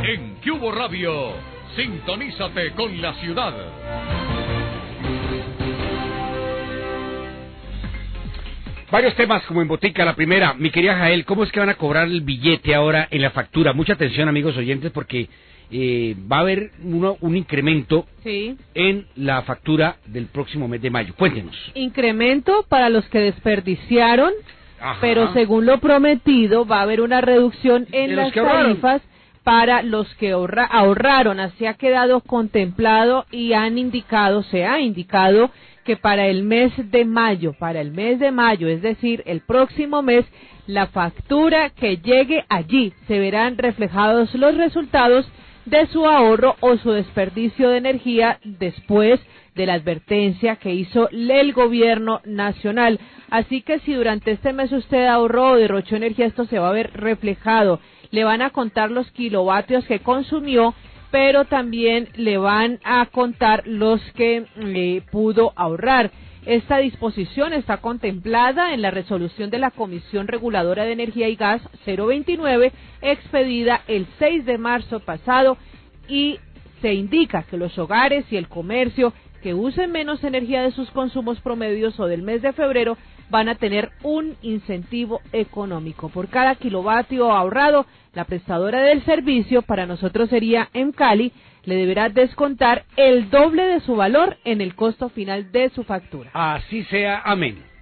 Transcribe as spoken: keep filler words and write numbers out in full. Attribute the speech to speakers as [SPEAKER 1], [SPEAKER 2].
[SPEAKER 1] En Cubo Radio, sintonízate con la ciudad.
[SPEAKER 2] Varios temas como en Botica. La primera, mi querida Jael, ¿cómo es que van a cobrar el billete ahora en la factura? Mucha atención, amigos oyentes, porque eh, va a haber uno, un incremento
[SPEAKER 3] sí.
[SPEAKER 2] en la factura del próximo mes de mayo. Cuéntenos.
[SPEAKER 3] Incremento para los que desperdiciaron,
[SPEAKER 2] Ajá.
[SPEAKER 3] pero según lo prometido va a haber una reducción en las tarifas para los que ahorra, ahorraron. Así ha quedado contemplado y han indicado, se ha indicado que para el mes de mayo, para el mes de mayo, es decir, el próximo mes, la factura que llegue allí se verán reflejados los resultados de su ahorro o su desperdicio de energía después de la advertencia que hizo el gobierno nacional. Así que si durante este mes usted ahorró o derrochó energía, esto se va a ver reflejado. Le van a contar los kilovatios que consumió, pero también le van a contar los que eh, pudo ahorrar. Esta disposición está contemplada en la resolución de la Comisión Reguladora de Energía y Gas cero veintinueve, expedida el seis de marzo pasado, y se indica que los hogares y el comercio que usen menos energía de sus consumos promedios o del mes de febrero van a tener un incentivo económico. Por cada kilovatio ahorrado, la prestadora del servicio, para nosotros sería Emcali, le deberá descontar el doble de su valor en el costo final de su factura.
[SPEAKER 2] Así sea, amén.